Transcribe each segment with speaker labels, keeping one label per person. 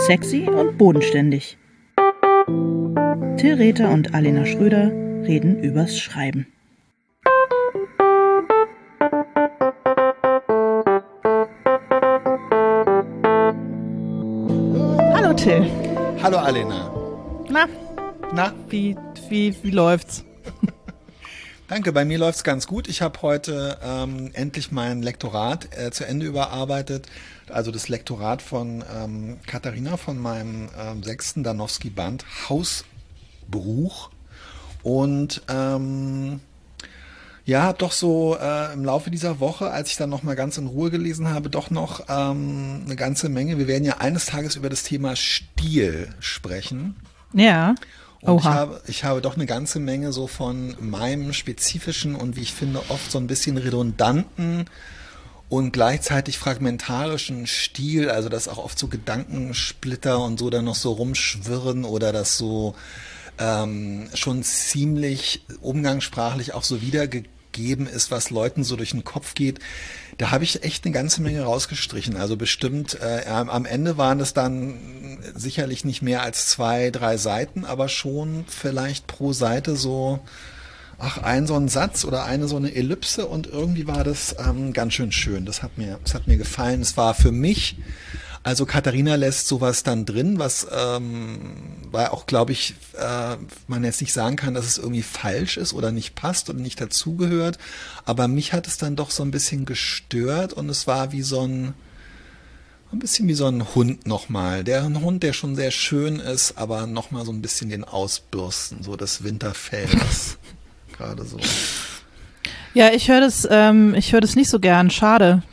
Speaker 1: Sexy und bodenständig. Till Rether und Alena Schröder reden übers Schreiben. Hallo Till.
Speaker 2: Hallo Alena.
Speaker 1: Na? Wie läuft's?
Speaker 2: Danke, bei mir läuft's ganz gut. Ich habe heute endlich mein Lektorat zu Ende überarbeitet. Also das Lektorat von Katharina von meinem 6. Danowski-Band Hausbruch. Und habe doch so im Laufe dieser Woche, als ich dann nochmal ganz in Ruhe gelesen habe, doch noch eine ganze Menge. Wir werden ja eines Tages über das Thema Stil sprechen.
Speaker 1: Ja.
Speaker 2: Und ich habe doch eine ganze Menge so von meinem spezifischen und wie ich finde oft so ein bisschen redundanten und gleichzeitig fragmentarischen Stil, also dass auch oft so Gedankensplitter und so dann noch so rumschwirren oder das so schon ziemlich umgangssprachlich auch so wiedergegeben ist, was Leuten so durch den Kopf geht. Da habe ich echt eine ganze Menge rausgestrichen. Also bestimmt, am Ende waren es dann sicherlich nicht mehr als 2, 3 Seiten, aber schon vielleicht pro Seite so, ein so ein Satz oder eine so eine Ellipse und irgendwie war das ganz schön schön. Das hat mir gefallen. Es war für mich, also Katharina lässt sowas dann drin, was weil auch, glaube ich, man jetzt nicht sagen kann, dass es irgendwie falsch ist oder nicht passt oder nicht dazugehört. Aber mich hat es dann doch so ein bisschen gestört und es war wie ein bisschen wie so ein Hund nochmal. Ein Hund, der schon sehr schön ist, aber nochmal so ein bisschen den ausbürsten, so das Winterfell, das gerade so.
Speaker 1: Ja, ich höre das nicht so gern. Schade.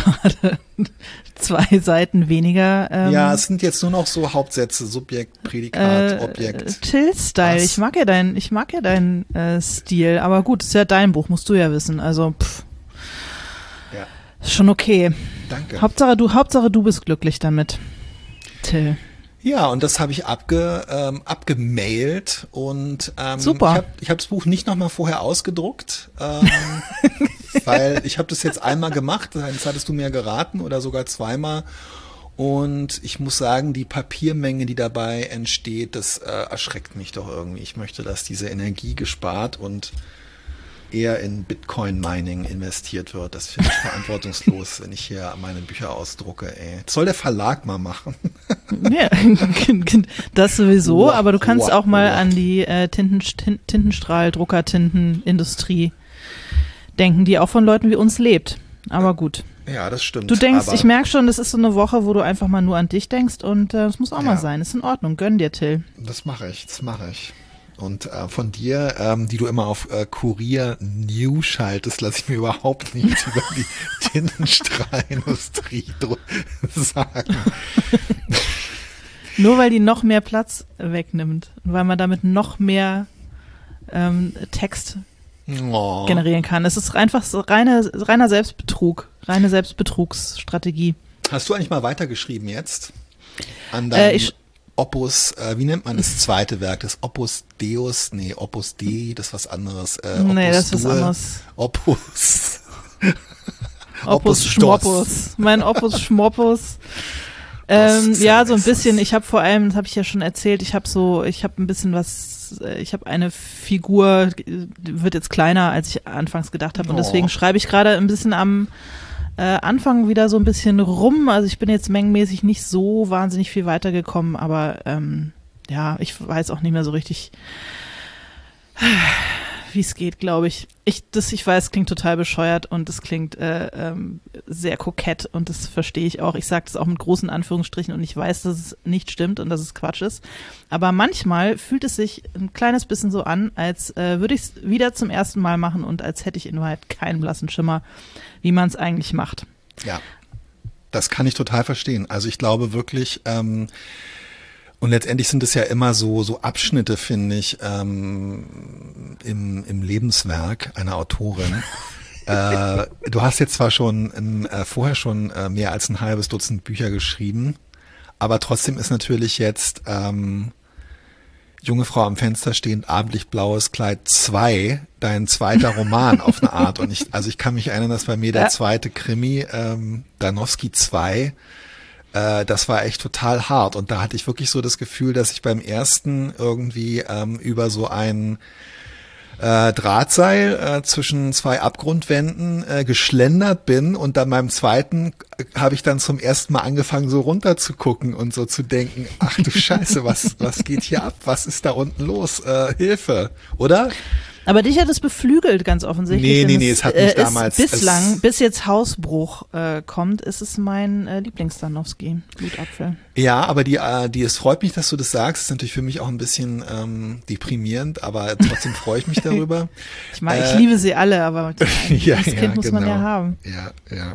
Speaker 1: 2 Seiten weniger.
Speaker 2: Ja, es sind jetzt nur noch so Hauptsätze, Subjekt, Prädikat, Objekt.
Speaker 1: Till-Style. Ich mag ja deinen Stil, aber gut, ist ja dein Buch, musst du ja wissen. Also,
Speaker 2: ja.
Speaker 1: Ist schon okay.
Speaker 2: Danke.
Speaker 1: Hauptsache du bist glücklich damit, Till.
Speaker 2: Ja, und das habe ich abgemailt und
Speaker 1: super.
Speaker 2: Ich hab das Buch nicht nochmal vorher ausgedruckt, weil ich habe das jetzt einmal gemacht, das hattest du mir geraten oder sogar zweimal und ich muss sagen, die Papiermenge, die dabei entsteht, das erschreckt mich doch irgendwie. Ich möchte, dass diese Energie gespart und eher in Bitcoin-Mining investiert wird. Das finde ich verantwortungslos, wenn ich hier meine Bücher ausdrucke. Das soll der Verlag mal machen.
Speaker 1: Ja, das sowieso, aber du kannst auch mal an die Tintenstrahl-Druckertintenindustrie denken, die auch von Leuten wie uns lebt. Aber gut.
Speaker 2: Ja, das stimmt.
Speaker 1: Du denkst, ich merke schon, das ist so eine Woche, wo du einfach mal nur an dich denkst und das muss auch mal sein. Ist in Ordnung. Gönn dir, Till.
Speaker 2: Das mache ich. Und von dir, die du immer auf Kurier News schaltest, lasse ich mir überhaupt nichts über die Tintenstrahlindustrie sagen.
Speaker 1: Nur weil die noch mehr Platz wegnimmt und weil man damit noch mehr Text generieren kann. Es ist einfach so reiner Selbstbetrug, reine Selbstbetrugsstrategie.
Speaker 2: Hast du eigentlich mal weitergeschrieben jetzt? An deinem Opus, wie nennt man das zweite Werk? Das Opus Deus? Nee, Opus Dei, das ist was anderes.
Speaker 1: Nee, das ist was anderes. Opus Schmoppus. Mein Opus Schmoppus. Ja, so ein bisschen. Ich habe vor allem, das habe ich ja schon erzählt, ich habe ein bisschen ich habe eine Figur, die wird jetzt kleiner, als ich anfangs gedacht habe und deswegen schreibe ich gerade ein bisschen am Anfang wieder so ein bisschen rum. Also ich bin jetzt mengenmäßig nicht so wahnsinnig viel weitergekommen, aber ich weiß auch nicht mehr so richtig, wie es geht, glaube ich. Ich weiß, es klingt total bescheuert und es klingt sehr kokett und das verstehe ich auch. Ich sage das auch mit großen Anführungsstrichen und ich weiß, dass es nicht stimmt und dass es Quatsch ist. Aber manchmal fühlt es sich ein kleines bisschen so an, als würde ich es wieder zum ersten Mal machen und als hätte ich in Wahrheit keinen blassen Schimmer, wie man es eigentlich macht.
Speaker 2: Ja, das kann ich total verstehen. Also ich glaube wirklich, und letztendlich sind es ja immer so Abschnitte, finde ich, im Lebenswerk einer Autorin. Du hast jetzt zwar schon vorher schon mehr als ein halbes Dutzend Bücher geschrieben, aber trotzdem ist natürlich jetzt Junge Frau am Fenster stehend, abendlichblaues Kleid 2, dein zweiter Roman auf eine Art. Und ich kann mich erinnern, dass bei mir der zweite Krimi, Danowski 2, Das war echt total hart. Und da hatte ich wirklich so das Gefühl, dass ich beim ersten irgendwie über so ein Drahtseil zwischen zwei Abgrundwänden geschlendert bin, und dann beim zweiten habe ich dann zum ersten Mal angefangen, so runter zu gucken und so zu denken, ach du Scheiße, was geht hier ab? Was ist da unten los? Hilfe, oder?
Speaker 1: Aber dich hat es beflügelt, ganz offensichtlich.
Speaker 2: Nee, es hat mich damals...
Speaker 1: Bislang, bis jetzt Hausbruch kommt, ist es mein Lieblings-Stanowski, Blutapfel.
Speaker 2: Ja, aber es freut mich, dass du das sagst. Ist natürlich für mich auch ein bisschen deprimierend, aber trotzdem freue ich mich darüber.
Speaker 1: Ich liebe sie alle, aber das Kind muss man ja haben.
Speaker 2: Ja.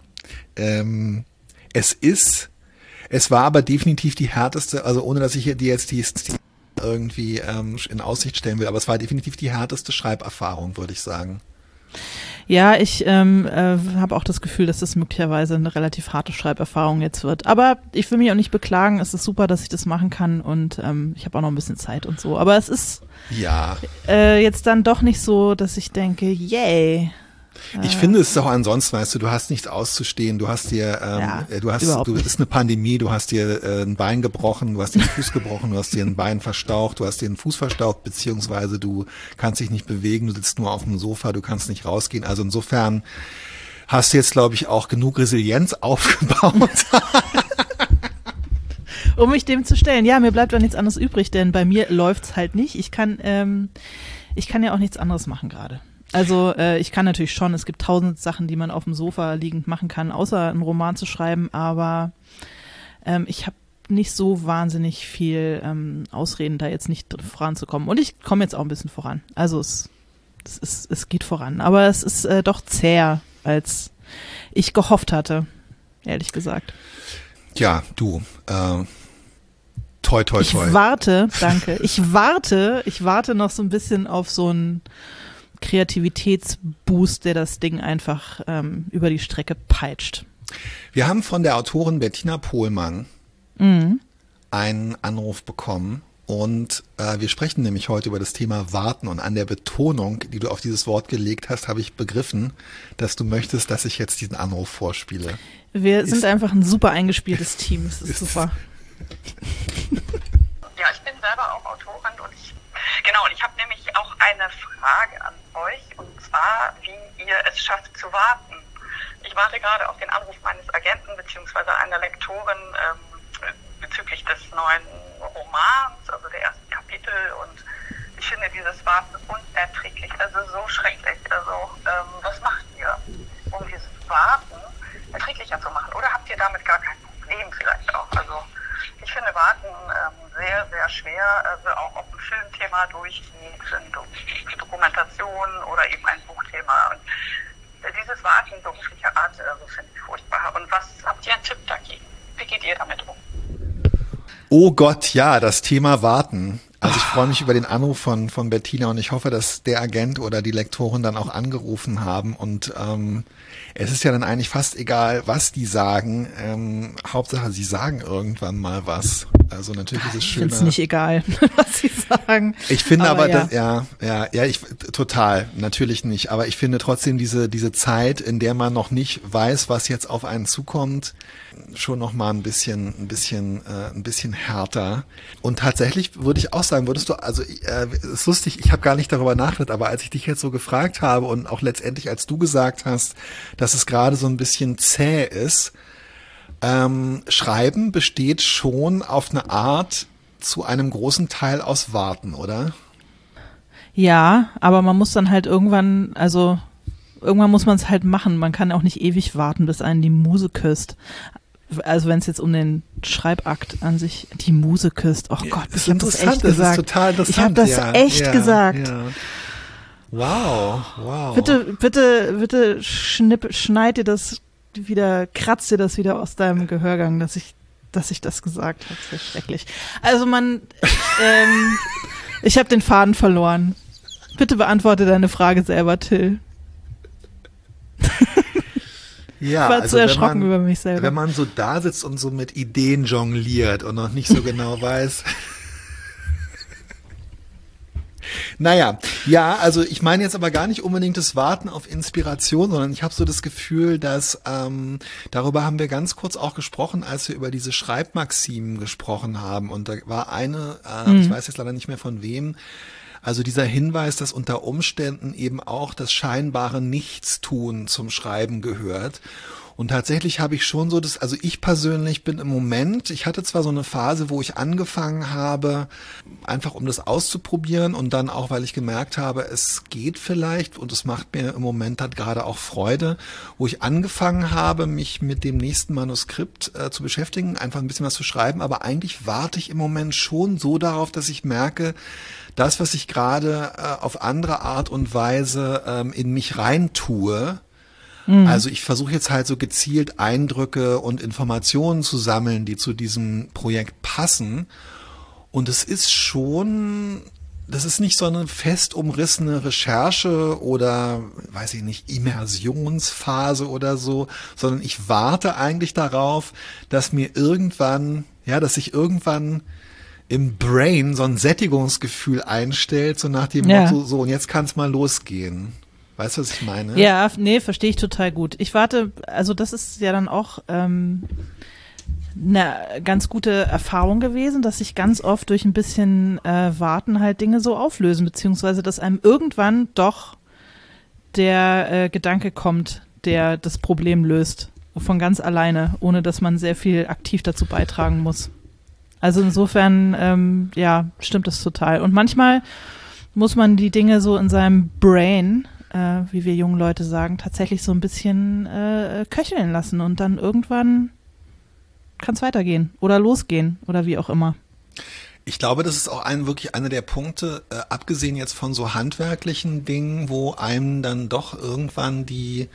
Speaker 2: Es war aber definitiv die härteste, also ohne dass ich dir jetzt die irgendwie in Aussicht stellen will, aber es war definitiv die härteste Schreiberfahrung, würde ich sagen.
Speaker 1: Ja, ich habe auch das Gefühl, dass das möglicherweise eine relativ harte Schreiberfahrung jetzt wird. Aber ich will mich auch nicht beklagen. Es ist super, dass ich das machen kann, und ich habe auch noch ein bisschen Zeit und so. Aber es ist jetzt dann doch nicht so, dass ich denke, yay.
Speaker 2: Ich finde es auch ansonsten, weißt du hast nichts auszustehen, du hast dir, es ist eine Pandemie, du hast dir ein Bein gebrochen, du hast dir den Fuß gebrochen, du hast dir ein Bein verstaucht, du hast dir den Fuß verstaucht, beziehungsweise du kannst dich nicht bewegen, du sitzt nur auf dem Sofa, du kannst nicht rausgehen. Also insofern hast du jetzt, glaube ich, auch genug Resilienz aufgebaut.
Speaker 1: Um mich dem zu stellen. Ja, mir bleibt doch nichts anderes übrig, denn bei mir läuft's halt nicht. Ich kann ja auch nichts anderes machen gerade. Also ich kann natürlich schon, es gibt 1000 Sachen, die man auf dem Sofa liegend machen kann, außer einen Roman zu schreiben, aber ich habe nicht so wahnsinnig viel Ausreden, da jetzt nicht voranzukommen. Und ich komme jetzt auch ein bisschen voran. Also es geht voran, aber es ist doch zäher, als ich gehofft hatte, ehrlich gesagt.
Speaker 2: Ja, du, toi, toi, toi.
Speaker 1: Ich warte noch so ein bisschen auf so einen Kreativitätsboost, der das Ding einfach über die Strecke peitscht.
Speaker 2: Wir haben von der Autorin Bettina Pohlmann einen Anruf bekommen, und wir sprechen nämlich heute über das Thema Warten, und an der Betonung, die du auf dieses Wort gelegt hast, habe ich begriffen, dass du möchtest, dass ich jetzt diesen Anruf vorspiele.
Speaker 1: Wir sind einfach ein super eingespieltes Team, das ist super.
Speaker 3: Ja, ich bin selber auch Autorin, und ich habe nämlich auch eine Frage an euch, und zwar, wie ihr es schafft zu warten. Ich warte gerade auf den Anruf meines Agenten bzw. einer Lektorin bezüglich des neuen Romans, also der ersten Kapitel, und ich finde dieses Warten unerträglich, also so schrecklich. Also was macht ihr, um dieses Warten erträglicher zu machen? Oder habt ihr damit gar kein Problem vielleicht auch? Also ich finde Warten sehr, sehr schwer, also auch ob ein Filmthema durchgeht, eine Dokumentation oder eben ein Buchthema. Und dieses Warten beruflicher Art, finde ich furchtbar. Und was habt ihr einen Tipp dagegen? Wie geht ihr damit um?
Speaker 2: Oh Gott, ja, das Thema Warten. Also ich freue mich über den Anruf von Bettina, und ich hoffe, dass der Agent oder die Lektorin dann auch angerufen haben, und es ist ja dann eigentlich fast egal, was die sagen. Hauptsache, sie sagen irgendwann mal was. Also natürlich ist es schöner.
Speaker 1: Ich finde es nicht egal, was sie sagen.
Speaker 2: Ich finde aber
Speaker 1: ja.
Speaker 2: Total, natürlich nicht. Aber ich finde trotzdem diese Zeit, in der man noch nicht weiß, was jetzt auf einen zukommt, schon noch mal ein bisschen härter. Und tatsächlich würde ich auch sagen, es ist lustig, ich habe gar nicht darüber nachgedacht, aber als ich dich jetzt so gefragt habe und auch letztendlich, als du gesagt hast, dass es gerade so ein bisschen zäh ist, Schreiben besteht schon auf eine Art zu einem großen Teil aus Warten, oder?
Speaker 1: Ja, aber man muss dann halt irgendwann muss man es halt machen. Man kann auch nicht ewig warten, bis einen die Muse küsst. Also wenn es jetzt um den Schreibakt an sich, die Muse küsst. Oh Gott, ich habe das echt gesagt.
Speaker 2: Das ist total interessant.
Speaker 1: Ich habe das echt gesagt.
Speaker 2: Ja. Wow.
Speaker 1: Bitte schneid dir das wieder, kratzt dir das wieder aus deinem Gehörgang, dass ich das gesagt habe. Das ist schrecklich. Also ich habe den Faden verloren. Bitte beantworte deine Frage selber, Till.
Speaker 2: Ja,
Speaker 1: ich war zu erschrocken über mich selber.
Speaker 2: Wenn man so da sitzt und so mit Ideen jongliert und noch nicht so genau weiß. Naja, ja, also ich meine jetzt aber gar nicht unbedingt das Warten auf Inspiration, sondern ich habe so das Gefühl, dass darüber haben wir ganz kurz auch gesprochen, als wir über diese Schreibmaximen gesprochen haben. Und da war eine, ich weiß jetzt leider nicht mehr von wem, also dieser Hinweis, dass unter Umständen eben auch das scheinbare Nichtstun zum Schreiben gehört. Und tatsächlich habe ich schon so also ich persönlich bin im Moment, ich hatte zwar so eine Phase, wo ich angefangen habe, einfach um das auszuprobieren und dann auch, weil ich gemerkt habe, es geht vielleicht und es macht mir im Moment halt gerade auch Freude, wo ich angefangen habe, mich mit dem nächsten Manuskript zu beschäftigen, einfach ein bisschen was zu schreiben, aber eigentlich warte ich im Moment schon so darauf, dass ich merke, das, was ich gerade auf andere Art und Weise in mich reintue, also ich versuche jetzt halt so gezielt Eindrücke und Informationen zu sammeln, die zu diesem Projekt passen. Und es ist schon, das ist nicht so eine fest umrissene Recherche oder, weiß ich nicht, Immersionsphase oder so, sondern ich warte eigentlich darauf, dass mir irgendwann, ja, dass sich irgendwann im Brain so ein Sättigungsgefühl einstellt, so nach dem Motto, so und jetzt kann es mal losgehen. Weißt du, was ich meine?
Speaker 1: Ja, nee, verstehe ich total gut. Ich warte, also das ist ja dann auch eine ganz gute Erfahrung gewesen, dass sich ganz oft durch ein bisschen Warten halt Dinge so auflösen, beziehungsweise dass einem irgendwann doch der Gedanke kommt, der das Problem löst, von ganz alleine, ohne dass man sehr viel aktiv dazu beitragen muss. Also insofern, ja, stimmt das total. Und manchmal muss man die Dinge so in seinem Brain, wie wir jungen Leute sagen, tatsächlich so ein bisschen köcheln lassen und dann irgendwann kann es weitergehen oder losgehen oder wie auch immer.
Speaker 2: Ich glaube, das ist auch wirklich einer der Punkte, abgesehen jetzt von so handwerklichen Dingen, wo einem dann doch irgendwann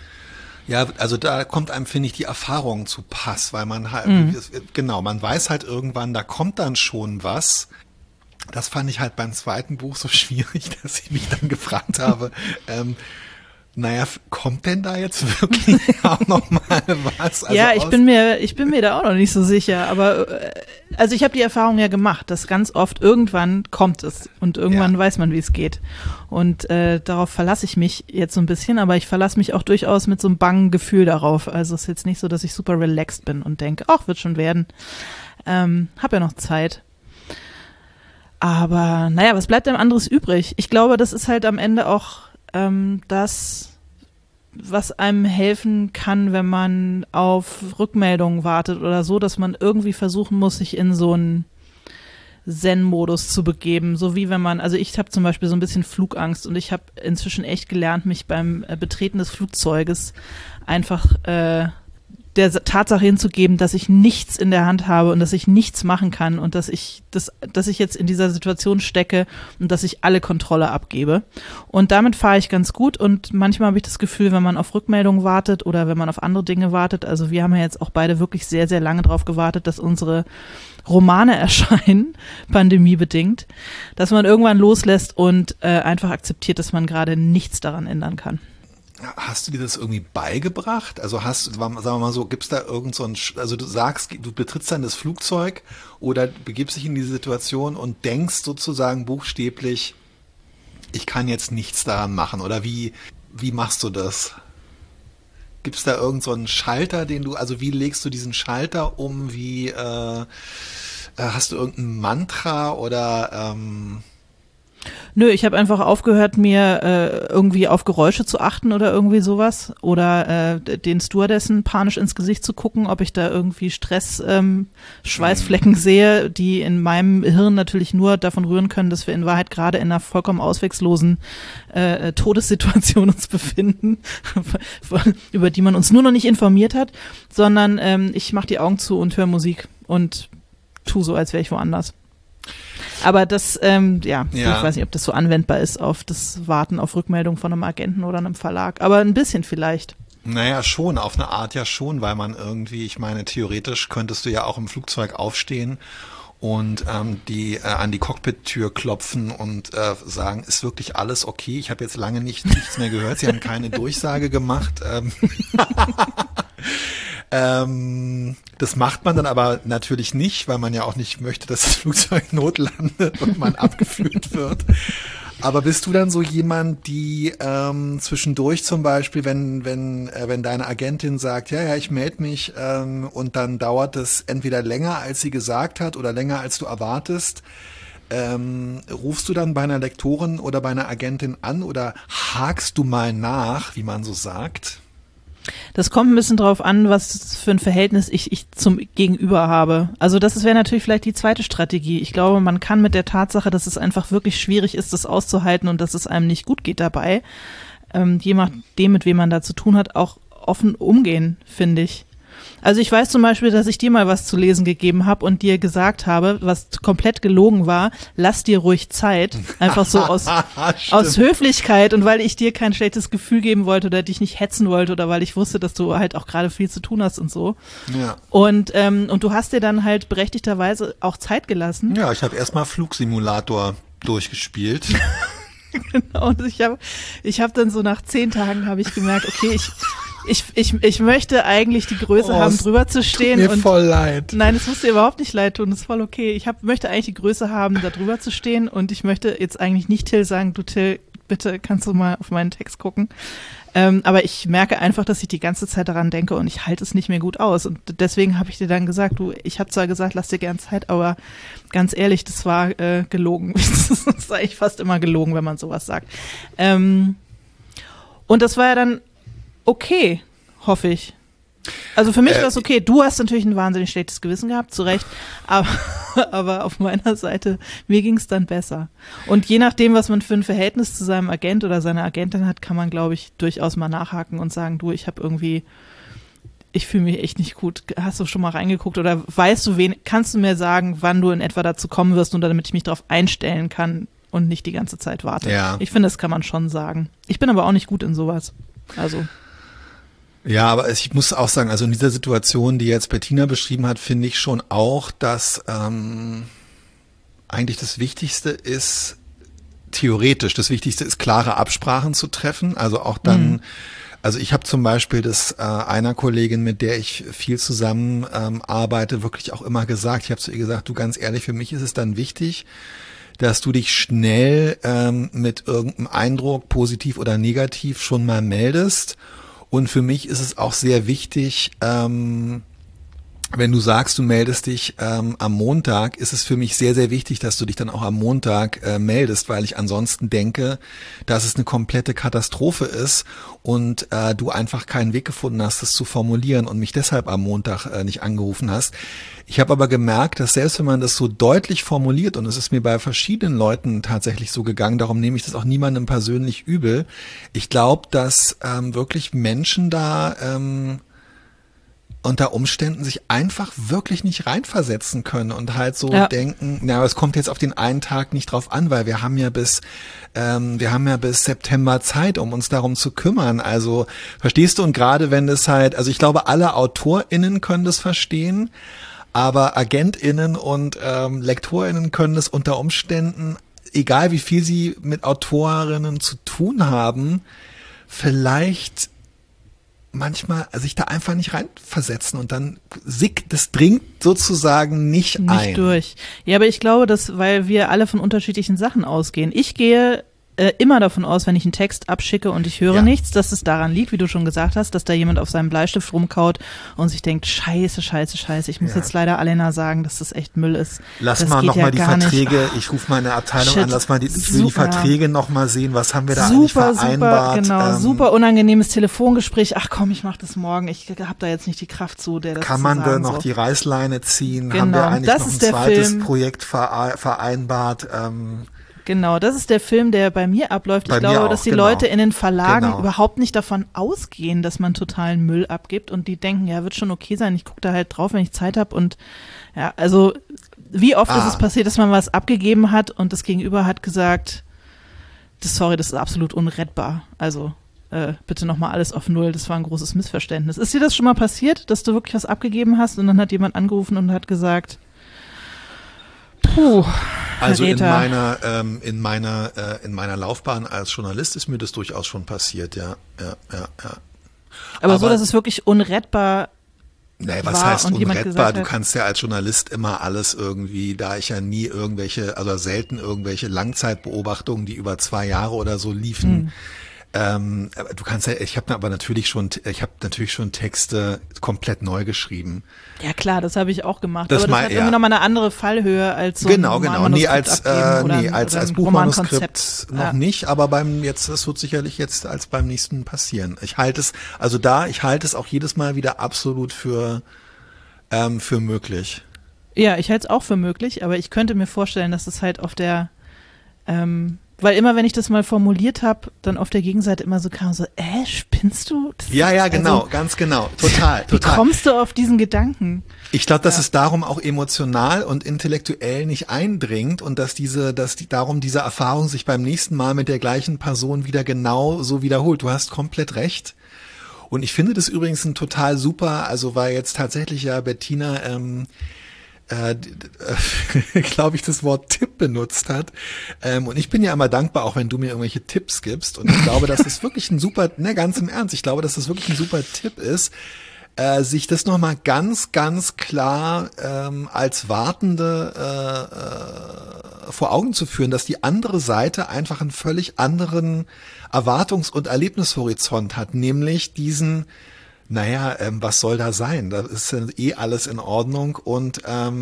Speaker 2: also da kommt einem, finde ich, die Erfahrung zu Pass, weil man halt, genau, man weiß halt irgendwann, da kommt dann schon was. Das fand ich halt beim zweiten Buch so schwierig, dass ich mich dann gefragt habe, naja, kommt denn da jetzt wirklich auch noch mal was? Also
Speaker 1: ja, ich bin mir da auch noch nicht so sicher, aber also ich habe die Erfahrung ja gemacht, dass ganz oft irgendwann kommt es und irgendwann weiß man, wie es geht. Und darauf verlasse ich mich jetzt so ein bisschen, aber ich verlasse mich auch durchaus mit so einem bangen Gefühl darauf. Also es ist jetzt nicht so, dass ich super relaxed bin und denke, ach, wird schon werden. Hab ja noch Zeit. Aber naja, was bleibt einem anderes übrig? Ich glaube, das ist halt am Ende auch das, was einem helfen kann, wenn man auf Rückmeldungen wartet oder so, dass man irgendwie versuchen muss, sich in so einen Zen-Modus zu begeben. So wie wenn man, also ich habe zum Beispiel so ein bisschen Flugangst und ich habe inzwischen echt gelernt, mich beim Betreten des Flugzeuges einfach der Tatsache hinzugeben, dass ich nichts in der Hand habe und dass ich nichts machen kann und dass ich jetzt in dieser Situation stecke und dass ich alle Kontrolle abgebe. Und damit fahre ich ganz gut und manchmal habe ich das Gefühl, wenn man auf Rückmeldungen wartet oder wenn man auf andere Dinge wartet, also wir haben ja jetzt auch beide wirklich sehr, sehr lange drauf gewartet, dass unsere Romane erscheinen, pandemiebedingt, dass man irgendwann loslässt und einfach akzeptiert, dass man gerade nichts daran ändern kann.
Speaker 2: Hast du dir das irgendwie beigebracht? Also sagen wir mal so, gibt's da also du sagst, du betrittst dann das Flugzeug oder begibst dich in diese Situation und denkst sozusagen buchstäblich, ich kann jetzt nichts daran machen, oder wie machst du das? Gibt's da irgend so einen Schalter, also wie legst du diesen Schalter um, hast du irgendein Mantra oder
Speaker 1: Nö, ich habe einfach aufgehört, mir irgendwie auf Geräusche zu achten oder irgendwie sowas oder den Stewardessen panisch ins Gesicht zu gucken, ob ich da irgendwie Schweißflecken sehe, die in meinem Hirn natürlich nur davon rühren können, dass wir in Wahrheit gerade in einer vollkommen ausweglosen Todessituation uns befinden, über die man uns nur noch nicht informiert hat, sondern ich mache die Augen zu und höre Musik und tu so, als wäre ich woanders. Aber das, ich weiß nicht, ob das so anwendbar ist auf das Warten auf Rückmeldung von einem Agenten oder einem Verlag, aber ein bisschen vielleicht.
Speaker 2: Naja, schon, auf eine Art ja schon, weil man irgendwie, ich meine, theoretisch könntest du ja auch im Flugzeug aufstehen und an die Cockpit-Tür klopfen und sagen, ist wirklich alles okay? Ich habe jetzt lange nichts mehr gehört, Sie haben keine Durchsage gemacht. Das macht man dann aber natürlich nicht, weil man ja auch nicht möchte, dass das Flugzeug notlandet und man abgeführt wird. Aber bist du dann so jemand, die zwischendurch zum Beispiel, wenn deine Agentin sagt, ja, ich melde mich und dann dauert es entweder länger, als sie gesagt hat oder länger, als du erwartest, rufst du dann bei einer Lektorin oder bei einer Agentin an oder hakst du mal nach, wie man so sagt?
Speaker 1: Das kommt ein bisschen drauf an, was für ein Verhältnis ich zum Gegenüber habe. Also das wäre natürlich vielleicht die zweite Strategie. Ich glaube, man kann mit der Tatsache, dass es einfach wirklich schwierig ist, das auszuhalten und dass es einem nicht gut geht dabei, je nachdem, mit wem man da zu tun hat, auch offen umgehen, finde ich. Also ich weiß zum Beispiel, dass ich dir mal was zu lesen gegeben habe und dir gesagt habe, was komplett gelogen war, lass dir ruhig Zeit, einfach so aus Höflichkeit und weil ich dir kein schlechtes Gefühl geben wollte oder dich nicht hetzen wollte oder weil ich wusste, dass du halt auch gerade viel zu tun hast und so.
Speaker 2: Ja.
Speaker 1: Und du hast dir dann halt berechtigterweise auch Zeit gelassen.
Speaker 2: Ja, ich habe erstmal Flugsimulator durchgespielt.
Speaker 1: Genau, und ich hab dann so nach 10 Tagen habe ich gemerkt, okay, ich möchte eigentlich die Größe haben, drüber zu stehen.
Speaker 2: Tut mir voll leid.
Speaker 1: Nein, es muss dir überhaupt nicht leid tun, das ist voll okay. Ich möchte eigentlich die Größe haben, da drüber zu stehen und ich möchte jetzt eigentlich nicht Till sagen, du Till, bitte kannst du mal auf meinen Text gucken. Aber ich merke einfach, dass ich die ganze Zeit daran denke und ich halte es nicht mehr gut aus. Und deswegen habe ich dir dann gesagt, ich habe zwar gesagt, lass dir gern Zeit, aber ganz ehrlich, das war gelogen. Das ist eigentlich fast immer gelogen, wenn man sowas sagt. Und das war ja dann okay, hoffe ich. Also für mich war es okay. Du hast natürlich ein wahnsinnig schlechtes Gewissen gehabt, zu Recht. Aber auf meiner Seite, mir ging es dann besser. Und je nachdem, was man für ein Verhältnis zu seinem Agent oder seiner Agentin hat, kann man, glaube ich, durchaus mal nachhaken und sagen, du, ich fühle mich echt nicht gut. Hast du schon mal reingeguckt oder weißt du, kannst du mir sagen, wann du in etwa dazu kommen wirst und damit ich mich darauf einstellen kann und nicht die ganze Zeit warte.
Speaker 2: Ja.
Speaker 1: Ich finde, das kann man schon sagen. Ich bin aber auch nicht gut in sowas. Also.
Speaker 2: Ja, aber ich muss auch sagen, also in dieser Situation, die jetzt Bettina beschrieben hat, finde ich schon auch, dass eigentlich das Wichtigste ist, theoretisch, das Wichtigste ist, klare Absprachen zu treffen. Also auch dann, also ich habe zum Beispiel das einer Kollegin, mit der ich viel zusammen arbeite, wirklich auch immer gesagt, ich habe zu ihr gesagt, du, ganz ehrlich, für mich ist es dann wichtig, dass du dich schnell mit irgendeinem Eindruck, positiv oder negativ, schon mal meldest. Und für mich ist es auch sehr wichtig, wenn du sagst, du meldest dich am Montag, ist es für mich sehr, sehr wichtig, dass du dich dann auch am Montag meldest, weil ich ansonsten denke, dass es eine komplette Katastrophe ist und du einfach keinen Weg gefunden hast, das zu formulieren und mich deshalb am Montag nicht angerufen hast. Ich habe aber gemerkt, dass selbst wenn man das so deutlich formuliert, und es ist mir bei verschiedenen Leuten tatsächlich so gegangen, darum nehme ich das auch niemandem persönlich übel, ich glaube, dass wirklich Menschen da unter Umständen sich einfach wirklich nicht reinversetzen können und halt so denken, na, aber es kommt jetzt auf den einen Tag nicht drauf an, weil wir haben ja bis September Zeit, um uns darum zu kümmern. Also verstehst du? Und gerade wenn das halt, also ich glaube, alle AutorInnen können das verstehen, aber AgentInnen und LektorInnen können das unter Umständen, egal wie viel sie mit Autorinnen zu tun haben, vielleicht manchmal sich da einfach nicht reinversetzen und dann das dringt sozusagen nicht ein.
Speaker 1: Nicht durch. Ja, aber ich glaube, dass, weil wir alle von unterschiedlichen Sachen ausgehen. Ich gehe immer davon aus, wenn ich einen Text abschicke und ich höre nichts, dass es daran liegt, wie du schon gesagt hast, dass da jemand auf seinem Bleistift rumkaut und sich denkt, scheiße, ich muss jetzt leider Alena sagen, dass das echt Müll ist.
Speaker 2: Lass
Speaker 1: das
Speaker 2: mal nochmal die Verträge,
Speaker 1: nicht.
Speaker 2: Ich rufe meine Abteilung an, lass mal ich will die Verträge nochmal sehen, was haben wir da eigentlich vereinbart.
Speaker 1: Super unangenehmes Telefongespräch, ach komm, ich mach das morgen, ich habe da jetzt nicht die Kraft zu, der das
Speaker 2: kann man da noch die Reißleine ziehen, haben wir eigentlich
Speaker 1: das
Speaker 2: noch ein
Speaker 1: ist
Speaker 2: zweites
Speaker 1: Film.
Speaker 2: Projekt vereinbart,
Speaker 1: Genau, das ist der Film, der bei mir abläuft. Ich glaube, dass die Leute in den Verlagen überhaupt nicht davon ausgehen, dass man totalen Müll abgibt und die denken, ja, wird schon okay sein, ich gucke da halt drauf, wenn ich Zeit habe und ja, also wie oft ist es passiert, dass man was abgegeben hat und das Gegenüber hat gesagt, das ist absolut unrettbar, also bitte nochmal alles auf Null, das war ein großes Missverständnis. Ist dir das schon mal passiert, dass du wirklich was abgegeben hast und dann hat jemand angerufen und hat gesagt, puh,
Speaker 2: also in meiner Laufbahn als Journalist ist mir das durchaus schon passiert, ja.
Speaker 1: Aber so, dass es wirklich unrettbar
Speaker 2: Nee, was heißt unrettbar? Du kannst ja als Journalist immer alles irgendwie, da ich ja nie also selten irgendwelche Langzeitbeobachtungen, die über 2 Jahre oder so liefen. Du kannst ja, ich habe natürlich schon Texte komplett neu geschrieben.
Speaker 1: Ja klar, das habe ich auch gemacht. Aber das hat irgendwie nochmal eine andere Fallhöhe als so
Speaker 2: genau. Nee, als Buchmanuskript noch nicht, aber das wird sicherlich jetzt als beim nächsten passieren. Ich halte es auch jedes Mal wieder absolut für möglich.
Speaker 1: Ja, ich halte es auch für möglich, aber ich könnte mir vorstellen, dass es halt auf der weil immer, wenn ich das mal formuliert habe, dann auf der Gegenseite immer so kam, so, spinnst du?
Speaker 2: Ja, genau, also, ganz genau, total.
Speaker 1: Wie kommst du auf diesen Gedanken?
Speaker 2: Ich glaube, dass es darum auch emotional und intellektuell nicht eindringt und darum diese Erfahrung sich beim nächsten Mal mit der gleichen Person wieder genau so wiederholt. Du hast komplett recht. Und ich finde das übrigens ein total super, also weil jetzt tatsächlich ja Bettina glaube ich, das Wort Tipp benutzt hat. Und ich bin ja immer dankbar, auch wenn du mir irgendwelche Tipps gibst. Und ich glaube, dass das wirklich ein super, ganz im Ernst, ich glaube, dass das wirklich ein super Tipp ist, sich das nochmal ganz, ganz klar als Wartende vor Augen zu führen, dass die andere Seite einfach einen völlig anderen Erwartungs- und Erlebnishorizont hat, nämlich diesen was soll da sein? Da ist ja alles in Ordnung und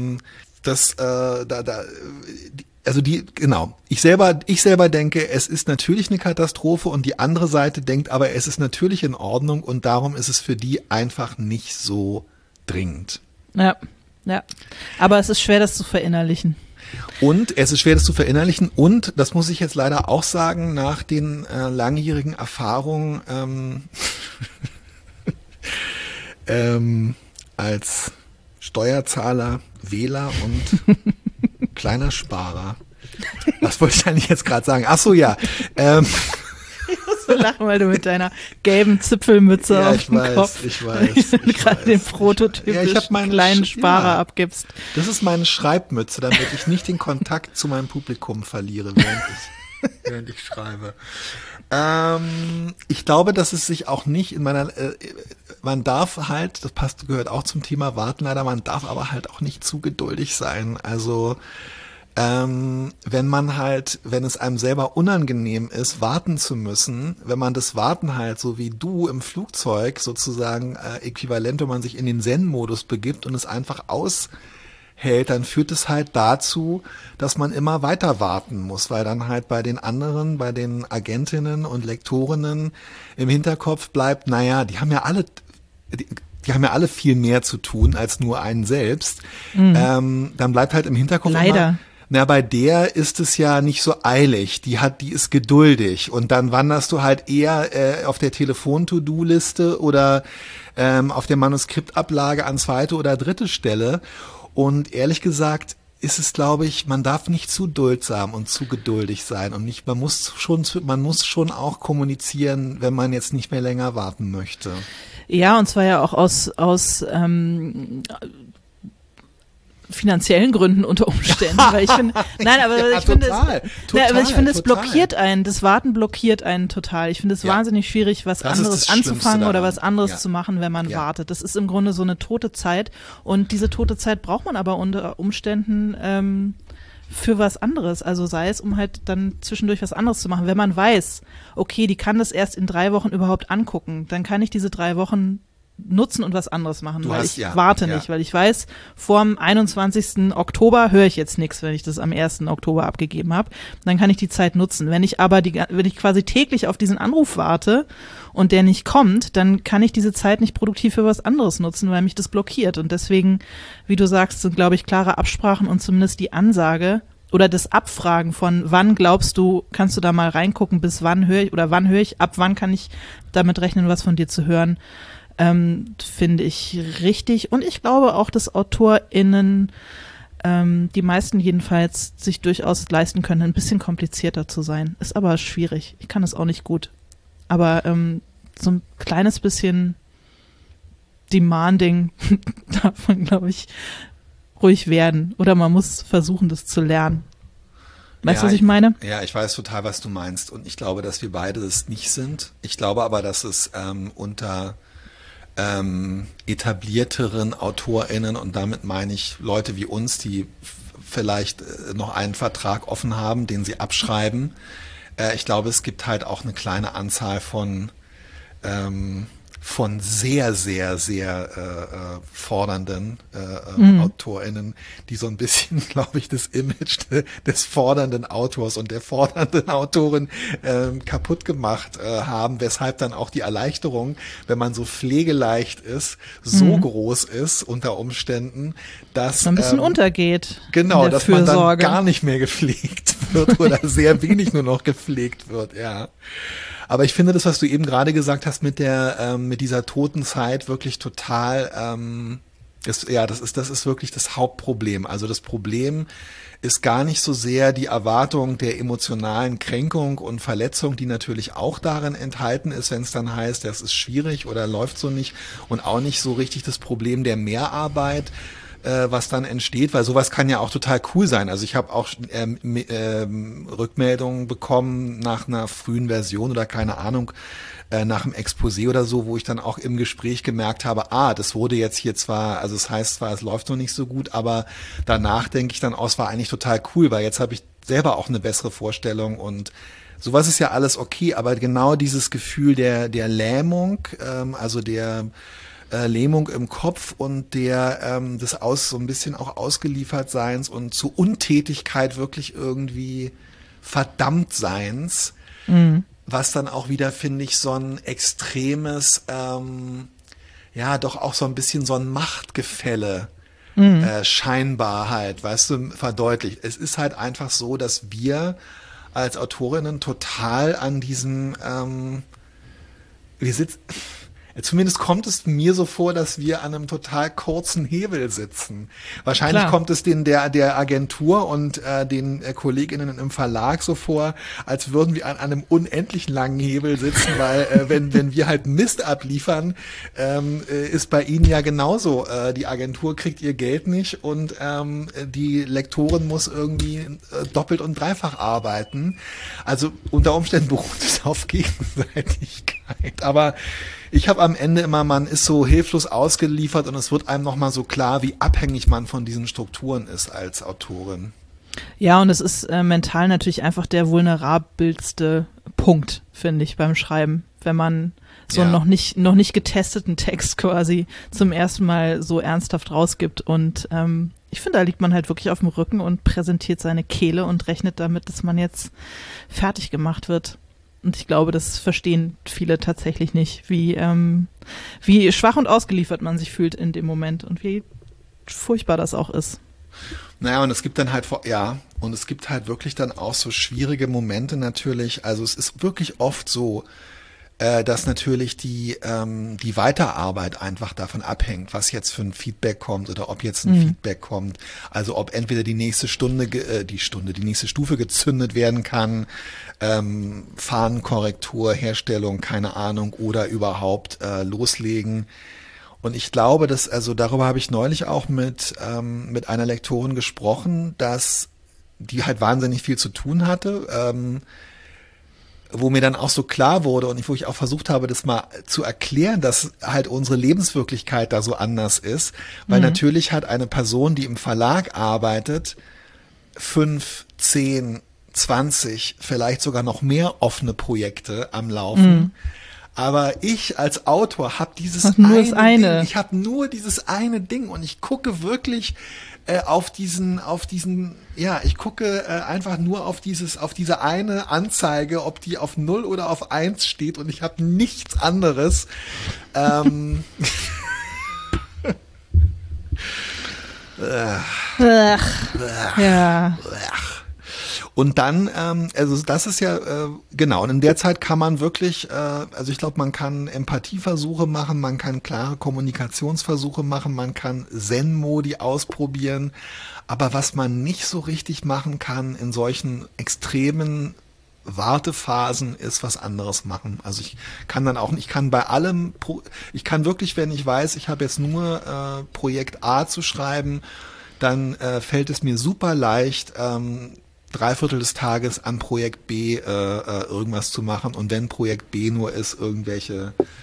Speaker 2: ich selber denke, es ist natürlich eine Katastrophe und die andere Seite denkt, aber es ist natürlich in Ordnung und darum ist es für die einfach nicht so dringend.
Speaker 1: Ja. Aber es ist schwer, das zu verinnerlichen.
Speaker 2: Und es ist schwer, das zu verinnerlichen und, das muss ich jetzt leider auch sagen, nach den langjährigen Erfahrungen als Steuerzahler, Wähler und kleiner Sparer. Was wollte ich eigentlich jetzt gerade sagen? Ach so, ja.
Speaker 1: Ich muss so lachen, weil du mit deiner gelben Zipfelmütze auf dem Kopf gerade den prototypischen kleinen Sparer abgibst.
Speaker 2: Das ist meine Schreibmütze, damit ich nicht den Kontakt zu meinem Publikum verliere, während ich schreibe. Ich glaube, dass es sich auch nicht man darf halt, gehört auch zum Thema Warten leider, man darf aber halt auch nicht zu geduldig sein. Also wenn es einem selber unangenehm ist, warten zu müssen, wenn man das Warten halt so wie du im Flugzeug sozusagen äquivalent, wenn man sich in den Zen-Modus begibt und es einfach aushält, dann führt es halt dazu, dass man immer weiter warten muss, weil dann halt bei den anderen, bei den Agentinnen und Lektorinnen im Hinterkopf bleibt, die haben ja alle viel mehr zu tun als nur einen selbst. Dann bleibt halt im Hinterkopf
Speaker 1: leider.
Speaker 2: Bei der ist es ja nicht so eilig, die ist geduldig und dann wanderst du halt eher auf der Telefon-To-Do-Liste oder auf der Manuskriptablage an 2. oder 3. Stelle und ehrlich gesagt ist es, glaube ich, man darf nicht zu duldsam und zu geduldig sein und man muss schon auch kommunizieren, wenn man jetzt nicht mehr länger warten möchte.
Speaker 1: Ja, und zwar ja auch aus finanziellen Gründen unter Umständen, weil ich finde, ich finde, es blockiert einen, das Warten blockiert einen total. Ich finde es wahnsinnig schwierig, was anderes anzufangen oder was anderes zu machen, wenn man wartet. Das ist im Grunde so eine tote Zeit und diese tote Zeit braucht man aber unter Umständen für was anderes, also sei es, um halt dann zwischendurch was anderes zu machen. Wenn man weiß, okay, die kann das erst in 3 Wochen überhaupt angucken, dann kann ich diese 3 Wochen nutzen und was anderes machen, weil ich warte nicht, weil ich weiß, vorm 21. Oktober höre ich jetzt nichts, wenn ich das am 1. Oktober abgegeben habe, dann kann ich die Zeit nutzen. Wenn ich aber wenn ich quasi täglich auf diesen Anruf warte und der nicht kommt, dann kann ich diese Zeit nicht produktiv für was anderes nutzen, weil mich das blockiert und deswegen, wie du sagst, sind, glaube ich, klare Absprachen und zumindest die Ansage oder das Abfragen von wann glaubst du, kannst du da mal reingucken, bis wann höre ich, ab wann kann ich damit rechnen, was von dir zu hören, finde ich richtig. Und ich glaube auch, dass AutorInnen, die meisten jedenfalls, sich durchaus leisten können, ein bisschen komplizierter zu sein. Ist aber schwierig. Ich kann es auch nicht gut. Aber so ein kleines bisschen demanding darf man, glaube ich, ruhig werden. Oder man muss versuchen, das zu lernen. Weißt du, was ich meine?
Speaker 2: Ja, ich weiß total, was du meinst. Und ich glaube, dass wir beide das nicht sind. Ich glaube aber, dass es unter etablierteren AutorInnen, und damit meine ich Leute wie uns, die vielleicht noch einen Vertrag offen haben, den sie abschreiben. Ich glaube, es gibt halt auch eine kleine Anzahl von sehr, sehr, sehr fordernden AutorInnen, die so ein bisschen, glaube ich, das Image des fordernden Autors und der fordernden Autorin kaputt gemacht haben, weshalb dann auch die Erleichterung, wenn man so pflegeleicht ist, so groß ist unter Umständen, dass
Speaker 1: ein bisschen untergeht.
Speaker 2: Genau, dass man dann gar nicht mehr gepflegt wird oder sehr wenig nur noch gepflegt wird, ja. Aber ich finde das, was du eben gerade gesagt hast mit dieser toten Zeit, wirklich total, das ist wirklich das Hauptproblem. Also das Problem ist gar nicht so sehr die Erwartung der emotionalen Kränkung und Verletzung, die natürlich auch darin enthalten ist, wenn es dann heißt, das ist schwierig oder läuft so nicht, und auch nicht so richtig das Problem der Mehrarbeit, was dann entsteht, weil sowas kann ja auch total cool sein. Also ich habe auch Rückmeldungen bekommen nach einer frühen Version oder keine Ahnung, nach einem Exposé oder so, wo ich dann auch im Gespräch gemerkt habe, das wurde jetzt hier zwar, also es heißt zwar, es läuft noch nicht so gut, aber danach denke ich dann, es war eigentlich total cool, weil jetzt habe ich selber auch eine bessere Vorstellung, und sowas ist ja alles okay, aber genau dieses Gefühl der Lähmung, also der Lähmung im Kopf und des so ein bisschen auch Ausgeliefertseins und zu Untätigkeit wirklich irgendwie Verdammtseins, was dann auch wieder, finde ich, so ein extremes, doch auch so ein bisschen so ein Machtgefälle scheinbar halt, weißt du, verdeutlicht. Es ist halt einfach so, dass wir als Autorinnen total an diesem, zumindest kommt es mir so vor, dass wir an einem total kurzen Hebel sitzen. Wahrscheinlich
Speaker 1: Klar.
Speaker 2: kommt es der Agentur und den Kolleginnen im Verlag so vor, als würden wir an einem unendlich langen Hebel sitzen, weil wenn wir halt Mist abliefern, ist bei ihnen ja genauso. Die Agentur kriegt ihr Geld nicht und die Lektorin muss irgendwie doppelt und dreifach arbeiten. Also unter Umständen beruht es auf Gegenseitigkeit. Aber ich habe am Ende immer, man ist so hilflos ausgeliefert, und es wird einem nochmal so klar, wie abhängig man von diesen Strukturen ist als Autorin.
Speaker 1: Ja, und es ist mental natürlich einfach der vulnerabelste Punkt, finde ich, beim Schreiben, wenn man so noch nicht getesteten Text quasi zum ersten Mal so ernsthaft rausgibt. Und ich finde, da liegt man halt wirklich auf dem Rücken und präsentiert seine Kehle und rechnet damit, dass man jetzt fertig gemacht wird. Und ich glaube, das verstehen viele tatsächlich nicht, wie schwach und ausgeliefert man sich fühlt in dem Moment und wie furchtbar das auch ist.
Speaker 2: Naja, und es gibt dann halt, wirklich dann auch so schwierige Momente natürlich. Also es ist wirklich oft so, dass natürlich die Weiterarbeit einfach davon abhängt, was jetzt für ein Feedback kommt oder ob jetzt ein Feedback kommt. Also ob entweder die nächste Stufe gezündet werden kann, Fahnenkorrektur, Herstellung, keine Ahnung, oder überhaupt loslegen. Und ich glaube, darüber habe ich neulich auch mit einer Lektorin gesprochen, dass die halt wahnsinnig viel zu tun hatte, wo mir dann auch so klar wurde und wo ich auch versucht habe, das mal zu erklären, dass halt unsere Lebenswirklichkeit da so anders ist, weil natürlich hat eine Person, die im Verlag arbeitet, 5, 10, 20, vielleicht sogar noch mehr offene Projekte am Laufen. Aber ich als Autor habe dieses eine Ding. Ich habe nur dieses eine Ding, und ich gucke wirklich ich gucke einfach nur auf diese eine Anzeige, ob die auf 0 oder auf 1 steht, und ich habe nichts anderes.
Speaker 1: Ja.
Speaker 2: Und dann, also das ist ja, genau, und in der Zeit kann man wirklich, also ich glaube, man kann Empathieversuche machen, man kann klare Kommunikationsversuche machen, man kann Zen-Modi ausprobieren, aber was man nicht so richtig machen kann in solchen extremen Wartephasen, ist was anderes machen. Also ich kann wirklich, wenn ich weiß, ich habe jetzt nur Projekt A zu schreiben, dann fällt es mir super leicht, 3/4 des Tages an Projekt B irgendwas zu machen, und wenn Projekt B nur ist, irgendwelche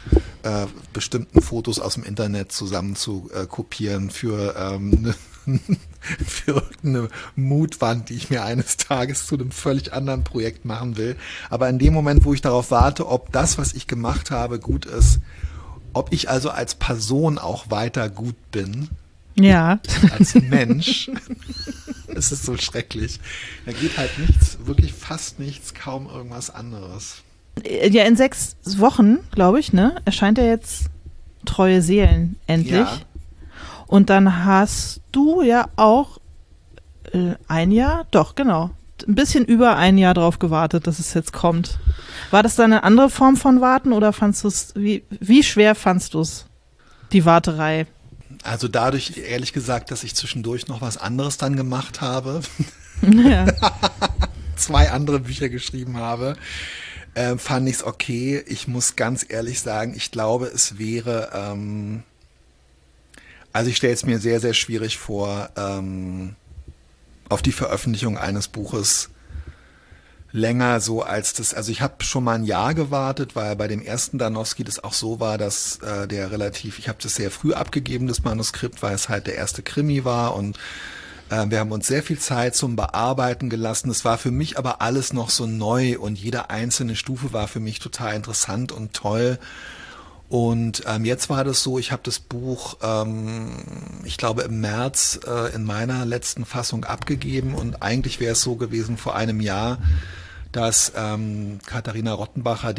Speaker 2: bestimmten Fotos aus dem Internet zusammen zu kopieren für irgendeine Moodwand, die ich mir eines Tages zu einem völlig anderen Projekt machen will. Aber in dem Moment, wo ich darauf warte, ob das, was ich gemacht habe, gut ist, ob ich also als Person auch weiter gut bin,
Speaker 1: ja,
Speaker 2: als Mensch, es ist so schrecklich. Da geht halt nichts, wirklich fast nichts, kaum irgendwas anderes.
Speaker 1: Ja, in 6 Wochen, glaube ich, ne, erscheint ja jetzt Treue Seelen endlich.
Speaker 2: Ja.
Speaker 1: Und dann hast du ja auch ein Jahr, doch, genau, ein bisschen über ein Jahr drauf gewartet, dass es jetzt kommt. War das dann eine andere Form von Warten oder fandst du es, wie schwer fandst du es, die Warterei?
Speaker 2: Also dadurch, ehrlich gesagt, dass ich zwischendurch noch was anderes dann gemacht habe,
Speaker 1: Ja.
Speaker 2: 2 andere Bücher geschrieben habe, fand ich es okay. Ich muss ganz ehrlich sagen, ich glaube, es wäre, also ich stelle es mir sehr, sehr schwierig vor, auf die Veröffentlichung eines Buches länger so als das, also ich habe schon mal ein Jahr gewartet, weil bei dem ersten Danowski das auch so war, dass ich habe das sehr früh abgegeben, das Manuskript, weil es halt der erste Krimi war und wir haben uns sehr viel Zeit zum Bearbeiten gelassen. Es war für mich aber alles noch so neu und jede einzelne Stufe war für mich total interessant und toll. Und jetzt war das so, ich habe das Buch, ich glaube im März in meiner letzten Fassung abgegeben und eigentlich wäre es so gewesen vor einem Jahr, dass Katharina Rottenbacher,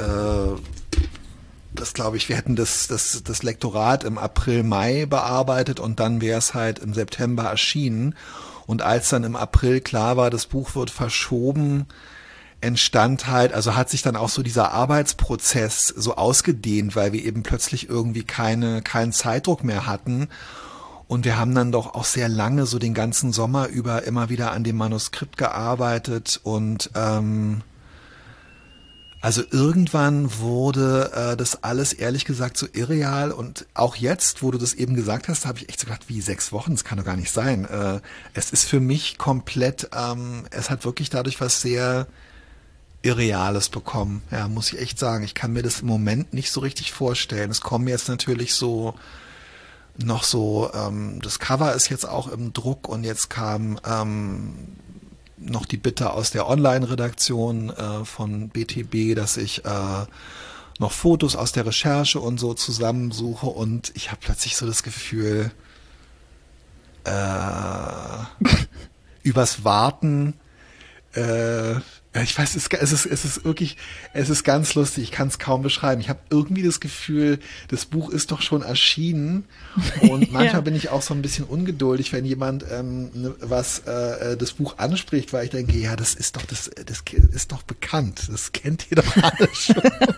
Speaker 2: wir hätten das Lektorat im April, Mai bearbeitet und dann wäre es halt im September erschienen. Und als dann im April klar war, das Buch wird verschoben, entstand halt, also hat sich dann auch so dieser Arbeitsprozess so ausgedehnt, weil wir eben plötzlich irgendwie keinen Zeitdruck mehr hatten. Und wir haben dann doch auch sehr lange, so den ganzen Sommer über, immer wieder an dem Manuskript gearbeitet und also irgendwann wurde das alles ehrlich gesagt so irreal und auch jetzt, wo du das eben gesagt hast, habe ich echt so gedacht, wie 6 Wochen, das kann doch gar nicht sein. Es ist für mich komplett, es hat wirklich dadurch was sehr Irreales bekommen. Ja, muss ich echt sagen. Ich kann mir das im Moment nicht so richtig vorstellen. Es kommen jetzt natürlich so noch so, das Cover ist jetzt auch im Druck und jetzt kam noch die Bitte aus der Online-Redaktion von BTB, dass ich noch Fotos aus der Recherche und so zusammensuche und ich habe plötzlich so das Gefühl, übers Warten, ich weiß, es ist wirklich, es ist ganz lustig, ich kann es kaum beschreiben. Ich habe irgendwie das Gefühl, das Buch ist doch schon erschienen und manchmal
Speaker 1: Ja.
Speaker 2: bin ich auch so ein bisschen ungeduldig, wenn jemand das Buch anspricht, weil ich denke, ja, das ist doch bekannt, das kennt ihr doch alle schon.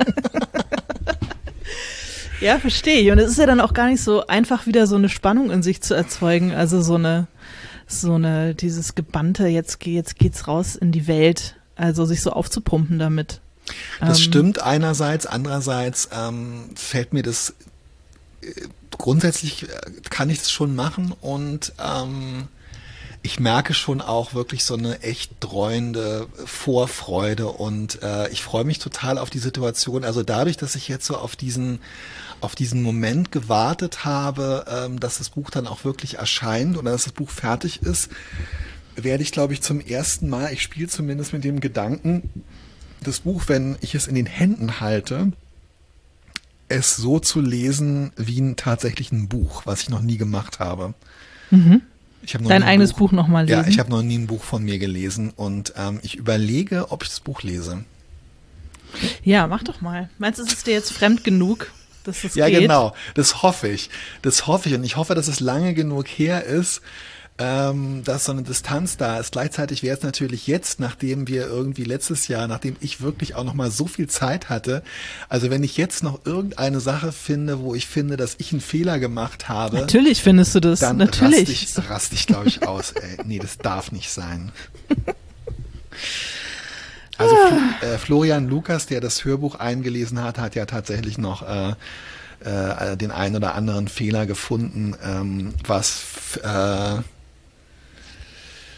Speaker 1: Ja, verstehe ich. Und es ist ja dann auch gar nicht so einfach, wieder so eine Spannung in sich zu erzeugen. Also so eine, dieses Gebannte, jetzt geht's raus in die Welt. Also sich so aufzupumpen damit.
Speaker 2: Das stimmt einerseits, andererseits fällt mir das, grundsätzlich kann ich das schon machen und ich merke schon auch wirklich so eine echt dreuende Vorfreude und ich freue mich total auf die Situation. Also dadurch, dass ich jetzt so auf diesen Moment gewartet habe, dass das Buch dann auch wirklich erscheint oder dass das Buch fertig ist, werde ich, glaube ich, zum ersten Mal, ich spiele zumindest mit dem Gedanken, das Buch, wenn ich es in den Händen halte, es so zu lesen wie tatsächlich ein Buch, was ich noch nie gemacht habe.
Speaker 1: Mhm.
Speaker 2: Ich habe noch
Speaker 1: Dein
Speaker 2: nie ein
Speaker 1: eigenes Buch nochmal lesen.
Speaker 2: Ja, ich habe noch nie ein Buch von mir gelesen und ich überlege, ob ich das Buch lese.
Speaker 1: Ja, mach doch mal. Meinst du, ist es dir jetzt fremd genug, dass es
Speaker 2: Ja,
Speaker 1: geht?
Speaker 2: genau. Das hoffe ich. Und ich hoffe, dass es lange genug her ist, dass so eine Distanz da ist. Gleichzeitig wäre es natürlich jetzt, nachdem wir irgendwie letztes Jahr, nachdem ich wirklich auch noch mal so viel Zeit hatte, also wenn ich jetzt noch irgendeine Sache finde, wo ich finde, dass ich einen Fehler gemacht habe,
Speaker 1: Natürlich findest du das.
Speaker 2: dann
Speaker 1: Natürlich.
Speaker 2: raste ich, glaube ich, aus. Ey. Nee, das darf nicht sein. Also Florian Lukas, der das Hörbuch eingelesen hat ja tatsächlich noch den einen oder anderen Fehler gefunden,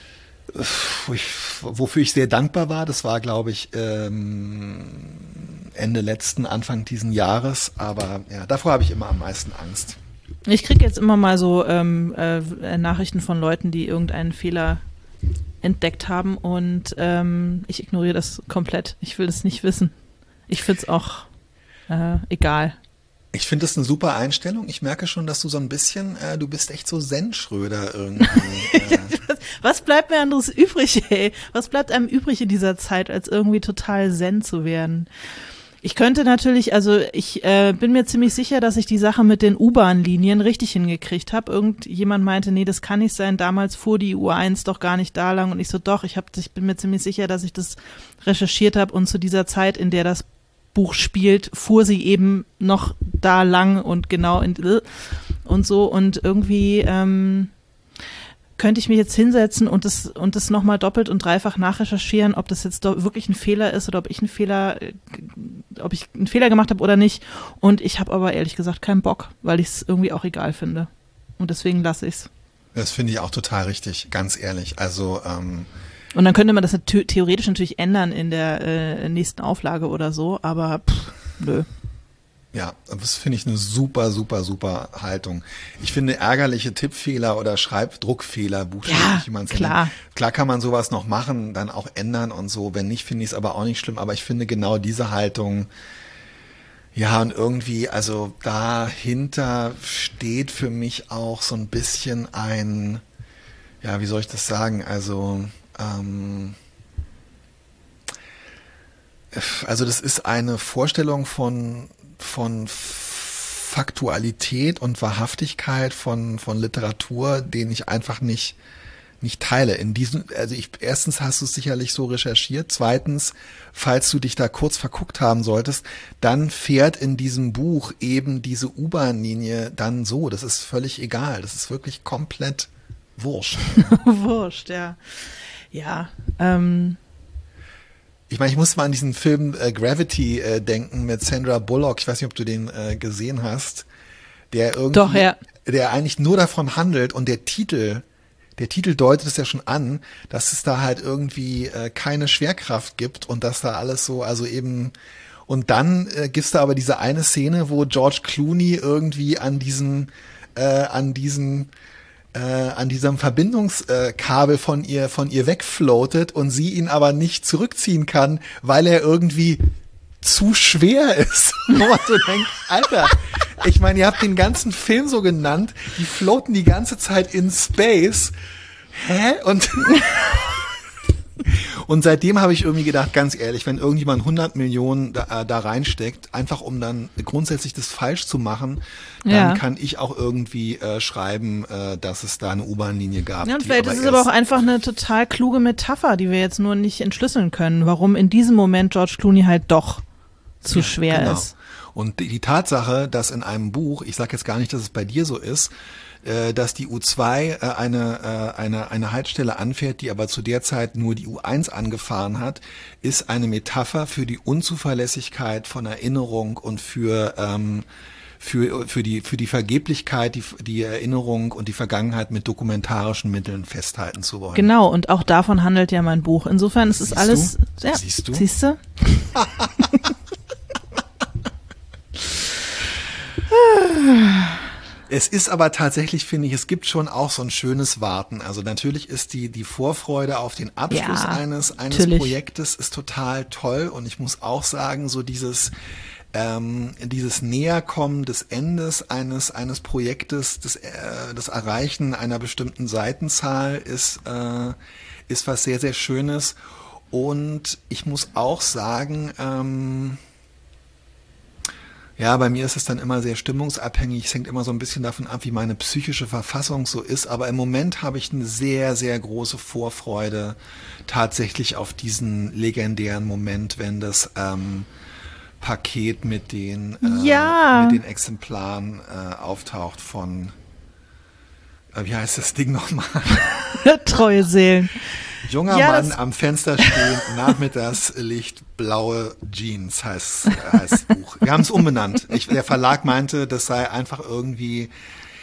Speaker 2: wofür ich sehr dankbar war. Das war, glaube ich, Ende letzten, Anfang diesen Jahres. Aber ja, davor habe ich immer am meisten Angst.
Speaker 1: Ich kriege jetzt immer mal so Nachrichten von Leuten, die irgendeinen Fehler entdeckt haben und ich ignoriere das komplett. Ich will es nicht wissen. Ich finde es auch egal.
Speaker 2: Ich finde das eine super Einstellung. Ich merke schon, dass du so ein bisschen, du bist echt so Zen-Schröder irgendwie.
Speaker 1: Was bleibt mir anderes übrig, ey? Was bleibt einem übrig in dieser Zeit, als irgendwie total Zen zu werden? Ich könnte natürlich, also ich bin mir ziemlich sicher, dass ich die Sache mit den U-Bahn-Linien richtig hingekriegt habe. Irgendjemand meinte, nee, das kann nicht sein. Damals fuhr die U1 doch gar nicht da lang. Und ich so, doch, ich bin mir ziemlich sicher, dass ich das recherchiert habe. Und zu dieser Zeit, in der das Buch spielt, fuhr sie eben noch da lang und genau und so. Und irgendwie könnte ich mich jetzt hinsetzen und das nochmal doppelt und dreifach nachrecherchieren, ob das jetzt doch wirklich ein Fehler ist oder ob ich einen Fehler gemacht habe oder nicht. Und ich habe aber ehrlich gesagt keinen Bock, weil ich es irgendwie auch egal finde. Und deswegen lasse ich es.
Speaker 2: Das finde ich auch total richtig, ganz ehrlich. Also
Speaker 1: und dann könnte man das theoretisch natürlich ändern in der nächsten Auflage oder so, aber nö.
Speaker 2: Ja, das finde ich eine super, super, super Haltung. Ich finde ärgerliche Tippfehler oder Schreibdruckfehler, buchstäblich, wie man es nennt. Klar kann man sowas noch machen, dann auch ändern und so. Wenn nicht, finde ich es aber auch nicht schlimm. Aber ich finde genau diese Haltung, ja, und irgendwie, also dahinter steht für mich auch so ein bisschen ein, ja, wie soll ich das sagen? Also das ist eine Vorstellung von Faktualität und Wahrhaftigkeit von Literatur, den ich einfach nicht teile. Erstens hast du es sicherlich so recherchiert. Zweitens, falls du dich da kurz verguckt haben solltest, dann fährt in diesem Buch eben diese U-Bahn-Linie dann so. Das ist völlig egal. Das ist wirklich komplett wurscht.
Speaker 1: Wurscht, ja. Ja,
Speaker 2: Ich meine, ich muss mal an diesen Film Gravity denken mit Sandra Bullock. Ich weiß nicht, ob du den gesehen hast. Der irgendwie,
Speaker 1: doch, ja.
Speaker 2: Der eigentlich nur davon handelt und der Titel deutet es ja schon an, dass es da halt irgendwie keine Schwerkraft gibt und dass da alles so, also eben, und dann gibt's da aber diese eine Szene, wo George Clooney irgendwie an diesem Verbindungskabel von ihr wegfloatet und sie ihn aber nicht zurückziehen kann, weil er irgendwie zu schwer ist. Wo man so denkt, Alter, ich meine, ihr habt den ganzen Film so genannt, die floaten die ganze Zeit in Space. Hä? Und seitdem habe ich irgendwie gedacht, ganz ehrlich, wenn irgendjemand 100 Millionen da reinsteckt, einfach um dann grundsätzlich das falsch zu machen, dann kann ich auch irgendwie schreiben, dass es da eine U-Bahn-Linie gab.
Speaker 1: Ja, und vielleicht ist es aber auch einfach eine total kluge Metapher, die wir jetzt nur nicht entschlüsseln können, warum in diesem Moment George Clooney halt doch zu schwer ist.
Speaker 2: Und die Tatsache, dass in einem Buch, ich sage jetzt gar nicht, dass es bei dir so ist, dass die U2 eine Haltestelle anfährt, die aber zu der Zeit nur die U1 angefahren hat, ist eine Metapher für die Unzuverlässigkeit von Erinnerung und für die Vergeblichkeit, die Erinnerung und die Vergangenheit mit dokumentarischen Mitteln festhalten zu wollen.
Speaker 1: Genau, und auch davon handelt ja mein Buch. Insofern ist es alles. Ja,
Speaker 2: siehst du?
Speaker 1: Siehst du?
Speaker 2: Es ist aber tatsächlich, finde ich, es gibt schon auch so ein schönes Warten. Also natürlich ist die Vorfreude auf den Abschluss eines Projektes ist total toll. Und ich muss auch sagen, so dieses Näherkommen des Endes eines Projektes, das Erreichen einer bestimmten Seitenzahl ist was sehr, sehr Schönes. Und ich muss auch sagen, ja, bei mir ist es dann immer sehr stimmungsabhängig. Es hängt immer so ein bisschen davon ab, wie meine psychische Verfassung so ist. Aber im Moment habe ich eine sehr, sehr große Vorfreude tatsächlich auf diesen legendären Moment, wenn das Paket mit den Exemplaren auftaucht von, wie heißt das Ding nochmal?
Speaker 1: Treue Seelen.
Speaker 2: Junger Mann am Fenster stehen, Nachmittagslicht, blaue Jeans heißt das Buch. Wir haben es umbenannt. Der Verlag meinte, das sei einfach irgendwie,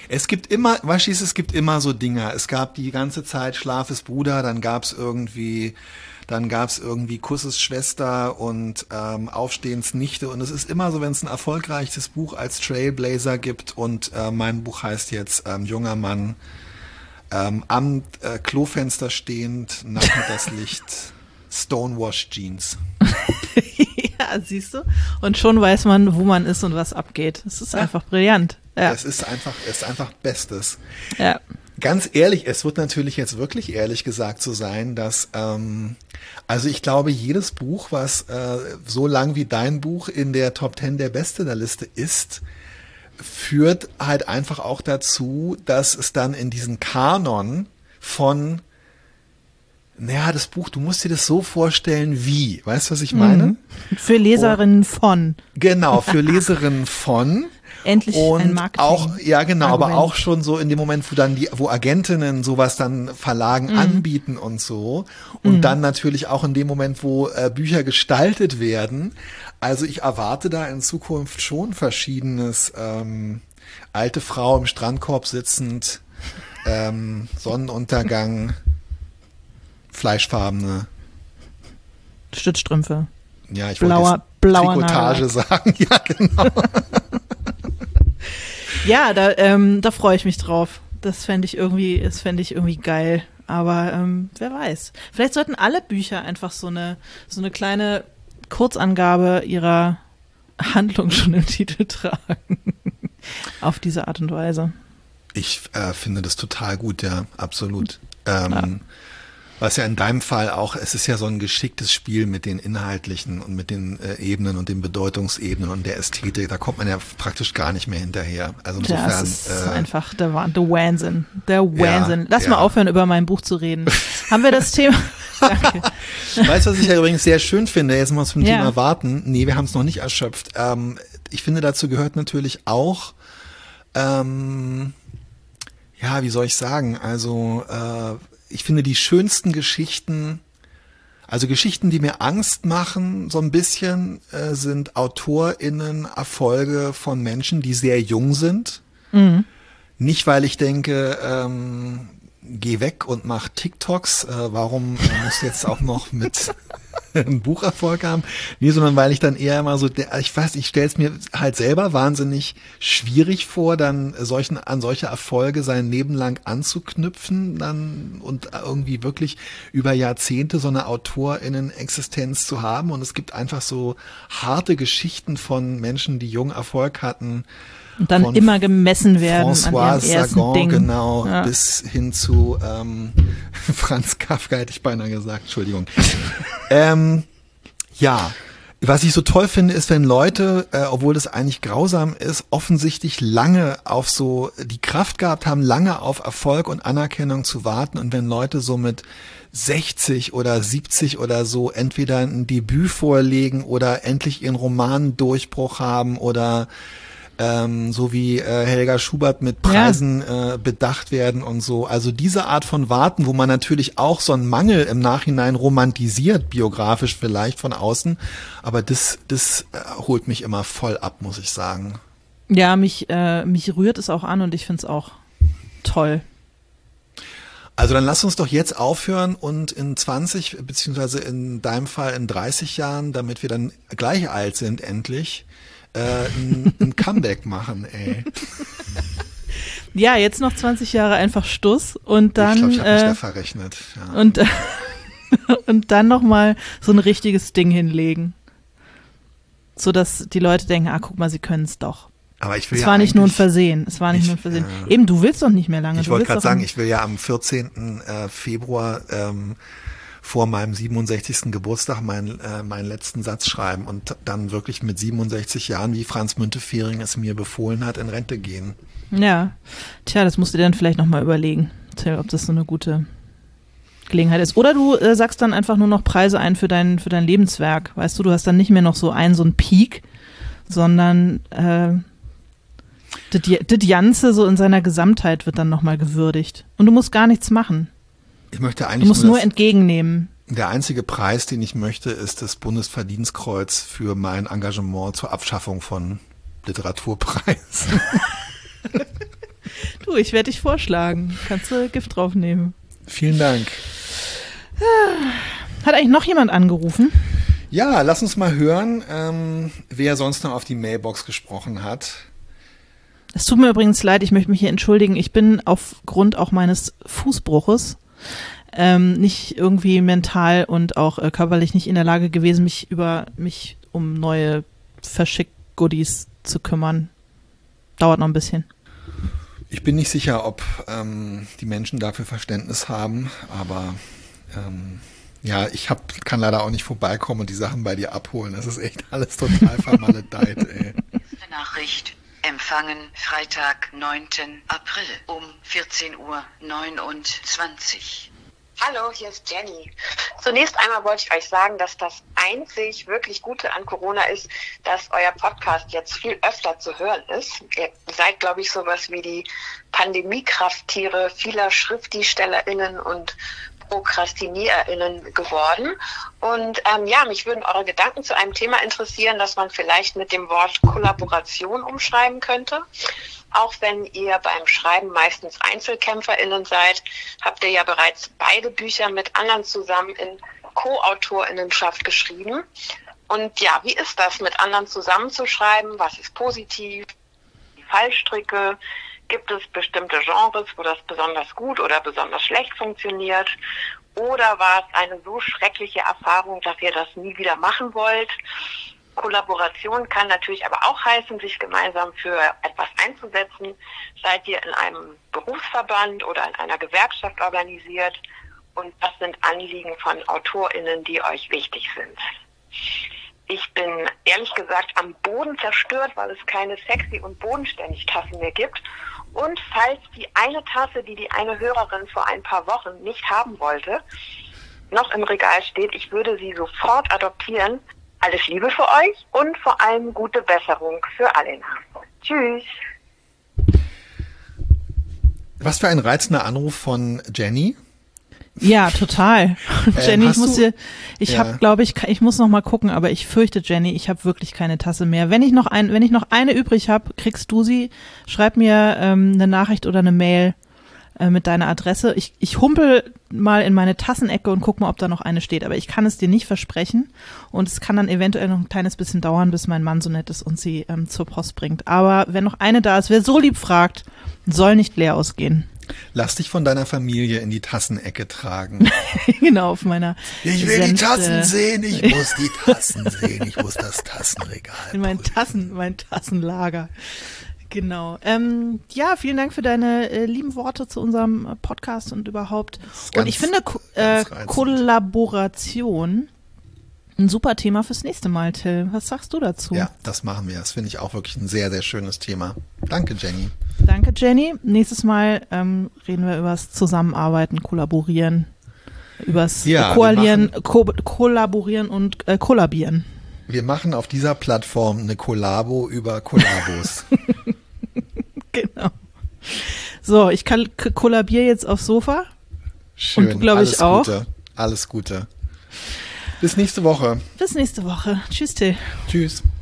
Speaker 2: Es gibt immer, weißt du, es gibt immer so Dinger. Es gab die ganze Zeit Schlaf ist Bruder, dann gab's irgendwie Kusses Schwester und Aufstehens Nichte. Und es ist immer so, wenn es ein erfolgreiches Buch als Trailblazer gibt und mein Buch heißt jetzt Junger Mann, am Klofenster stehend, Nachmittagslicht, Stonewash Jeans.
Speaker 1: Ja, siehst du? Und schon weiß man, wo man ist und was abgeht. Es ist einfach brillant. Ja.
Speaker 2: Es ist einfach Bestes.
Speaker 1: Ja.
Speaker 2: Ganz ehrlich, es wird natürlich jetzt wirklich ehrlich gesagt so sein, dass, also ich glaube, jedes Buch, was so lang wie dein Buch in der Top 10 der Bestsellerliste ist, führt halt einfach auch dazu, dass es dann in diesen Kanon von, naja, das Buch, du musst dir das so vorstellen wie, weißt du, was ich meine?
Speaker 1: Für Leserinnen von.
Speaker 2: Genau, für Leserinnen von.
Speaker 1: Endlich
Speaker 2: und
Speaker 1: ein Marketing.
Speaker 2: Auch, ja genau,
Speaker 1: Argument.
Speaker 2: aber auch schon so in dem Moment, wo Agentinnen sowas dann Verlagen anbieten und so. Und dann natürlich auch in dem Moment, wo Bücher gestaltet werden. Also ich erwarte da in Zukunft schon verschiedenes, alte Frau im Strandkorb sitzend, Sonnenuntergang, fleischfarbene
Speaker 1: Stützstrümpfe.
Speaker 2: Ja, ich wollte Trikotage sagen. Ja, genau.
Speaker 1: Ja, da freue ich mich drauf. Das fände ich irgendwie geil. Aber wer weiß. Vielleicht sollten alle Bücher einfach so eine kleine Kurzangabe ihrer Handlung schon im Titel tragen. Auf diese Art und Weise.
Speaker 2: Ich finde das total gut, ja, absolut. Was ja in deinem Fall auch, es ist ja so ein geschicktes Spiel mit den inhaltlichen und mit den Ebenen und den Bedeutungsebenen und der Ästhetik, da kommt man ja praktisch gar nicht mehr hinterher. Also insofern.
Speaker 1: Das ist einfach der Wahnsinn. Der Wahnsinn. Ja, Lass mal aufhören, über mein Buch zu reden. Haben wir das Thema? Danke.
Speaker 2: Weißt du, was ich ja übrigens sehr schön finde? Jetzt mal zum Thema Warten. Nee, wir haben es noch nicht erschöpft. Ich finde, dazu gehört natürlich auch, wie soll ich sagen, also, ich finde die schönsten Geschichten, also Geschichten, die mir Angst machen, so ein bisschen, sind AutorInnen Erfolge von Menschen, die sehr jung sind. Mhm. Nicht, weil ich denke, geh weg und mach TikToks, warum muss jetzt auch noch mit einem Bucherfolg haben? Nee, sondern weil ich dann eher immer so, ich stelle es mir halt selber wahnsinnig schwierig vor, dann an solche Erfolge sein Leben lang anzuknüpfen dann und irgendwie wirklich über Jahrzehnte so eine AutorInnen-Existenz zu haben. Und es gibt einfach so harte Geschichten von Menschen, die jung Erfolg hatten.
Speaker 1: Und dann immer gemessen werden
Speaker 2: François
Speaker 1: an ihrem ersten
Speaker 2: Sagan,
Speaker 1: Ding.
Speaker 2: genau, ja. Bis hin zu Franz Kafka, hätte ich beinahe gesagt, Entschuldigung. Was ich so toll finde, ist, wenn Leute, obwohl das eigentlich grausam ist, offensichtlich lange auf die Kraft gehabt haben, lange auf Erfolg und Anerkennung zu warten, und wenn Leute so mit 60 oder 70 oder so entweder ein Debüt vorlegen oder endlich ihren Romandurchbruch haben oder so wie Helga Schubert mit Preisen bedacht werden und so. Also diese Art von Warten, wo man natürlich auch so einen Mangel im Nachhinein romantisiert, biografisch vielleicht von außen, aber das holt mich immer voll ab, muss ich sagen.
Speaker 1: Ja, mich rührt es auch an und ich finde es auch toll.
Speaker 2: Also dann lass uns doch jetzt aufhören und in 20, beziehungsweise in deinem Fall in 30 Jahren, damit wir dann gleich alt sind endlich, ein Comeback machen, ey.
Speaker 1: Ja, jetzt noch 20 Jahre einfach Stuss und dann.
Speaker 2: Ich glaube, ich habe mich da verrechnet. Ja.
Speaker 1: Und dann nochmal so ein richtiges Ding hinlegen. So dass die Leute denken, guck mal, sie können es doch.
Speaker 2: Aber ich will
Speaker 1: es war nicht nur ein Versehen. Es war nicht nur ein Versehen. Eben, du willst doch nicht mehr lange.
Speaker 2: Ich wollte gerade sagen, ich will ja am 14. Februar vor meinem 67. Geburtstag meinen letzten Satz schreiben und dann wirklich mit 67 Jahren, wie Franz Müntefering es mir befohlen hat, in Rente gehen.
Speaker 1: Ja, tja, das musst du dir dann vielleicht nochmal überlegen, ob das so eine gute Gelegenheit ist. Oder du sagst dann einfach nur noch Preise ein für dein Lebenswerk. Weißt du hast dann nicht mehr noch so einen Peak, sondern das Ganze so in seiner Gesamtheit wird dann nochmal gewürdigt. Und du musst gar nichts machen.
Speaker 2: Ich möchte eigentlich
Speaker 1: du musst nur entgegennehmen.
Speaker 2: Der einzige Preis, den ich möchte, ist das Bundesverdienstkreuz für mein Engagement zur Abschaffung von Literaturpreisen.
Speaker 1: Du, ich werde dich vorschlagen. Kannst du Gift draufnehmen.
Speaker 2: Vielen Dank.
Speaker 1: Hat eigentlich noch jemand angerufen?
Speaker 2: Ja, lass uns mal hören, wer sonst noch auf die Mailbox gesprochen hat.
Speaker 1: Es tut mir übrigens leid, ich möchte mich hier entschuldigen. Ich bin aufgrund auch meines Fußbruches nicht irgendwie mental und auch körperlich nicht in der Lage gewesen, mich um neue Verschick-Goodies zu kümmern. Dauert noch ein bisschen.
Speaker 2: Ich bin nicht sicher, ob die Menschen dafür Verständnis haben, aber ja, kann leider auch nicht vorbeikommen und die Sachen bei dir abholen. Das ist echt alles total vermaledeit, ey.
Speaker 4: Nachricht empfangen Freitag, 9. April um 14:29 Uhr.
Speaker 3: Hallo, hier ist Jenny. Zunächst einmal wollte ich euch sagen, dass das einzig wirklich Gute an Corona ist, dass euer Podcast jetzt viel öfter zu hören ist. Ihr seid, glaube ich, sowas wie die Pandemiekrafttiere vieler SchriftstellerInnen und ProkrastiniererInnen geworden. Und mich würden eure Gedanken zu einem Thema interessieren, das man vielleicht mit dem Wort Kollaboration umschreiben könnte. Auch wenn ihr beim Schreiben meistens EinzelkämpferInnen seid, habt ihr ja bereits beide Bücher mit anderen zusammen in Co-AutorInnenschaft geschrieben. Und ja, wie ist das, mit anderen zusammenzuschreiben? Was ist positiv? Die Fallstricke? Gibt es bestimmte Genres, wo das besonders gut oder besonders schlecht funktioniert? Oder war es eine so schreckliche Erfahrung, dass ihr das nie wieder machen wollt? Kollaboration kann natürlich aber auch heißen, sich gemeinsam für etwas einzusetzen. Seid ihr in einem Berufsverband oder in einer Gewerkschaft organisiert? Und was sind Anliegen von AutorInnen, die euch wichtig sind? Ich bin ehrlich gesagt am Boden zerstört, weil es keine sexy und bodenständig Tassen mehr gibt. Und falls die eine Tasse, die eine Hörerin vor ein paar Wochen nicht haben wollte, noch im Regal steht, ich würde sie sofort adoptieren. Alles Liebe für euch und vor allem gute Besserung für Alena. Tschüss.
Speaker 2: Was für ein reizender Anruf von Jenny.
Speaker 1: Ja, total. Jenny, ich muss noch mal gucken, aber ich fürchte, Jenny, ich habe wirklich keine Tasse mehr. Wenn ich noch eine übrig habe, kriegst du sie. Schreib mir eine Nachricht oder eine Mail mit deiner Adresse. Ich humpel mal in meine Tassenecke und guck mal, ob da noch eine steht. Aber ich kann es dir nicht versprechen. Und es kann dann eventuell noch ein kleines bisschen dauern, bis mein Mann so nett ist und sie zur Post bringt. Aber wenn noch eine da ist, wer so lieb fragt, soll nicht leer ausgehen.
Speaker 2: Lass dich von deiner Familie in die Tassenecke tragen.
Speaker 1: Genau, auf meiner
Speaker 2: Ich will die Tassen sehen, ich muss die Tassen sehen, ich muss das Tassenregal
Speaker 1: in mein Tassenlager. Genau. Ja, vielen Dank für deine lieben Worte zu unserem Podcast und überhaupt. Und ich finde Kollaboration ein super Thema fürs nächste Mal, Till. Was sagst du dazu?
Speaker 2: Ja, das machen wir. Das finde ich auch wirklich ein sehr, sehr schönes Thema. Danke, Jenny.
Speaker 1: Danke, Jenny. Nächstes Mal reden wir über das Zusammenarbeiten, Kollaborieren, übers Kollaborieren und Kollabieren.
Speaker 2: Wir machen auf dieser Plattform eine Kollabo über Kollabos.
Speaker 1: Genau. So, ich kollabiere jetzt aufs Sofa.
Speaker 2: Schön.
Speaker 1: Und du, glaube ich, auch.
Speaker 2: Alles Gute. Bis nächste Woche.
Speaker 1: Bis nächste Woche. Tschüss, Till.
Speaker 2: Tschüss.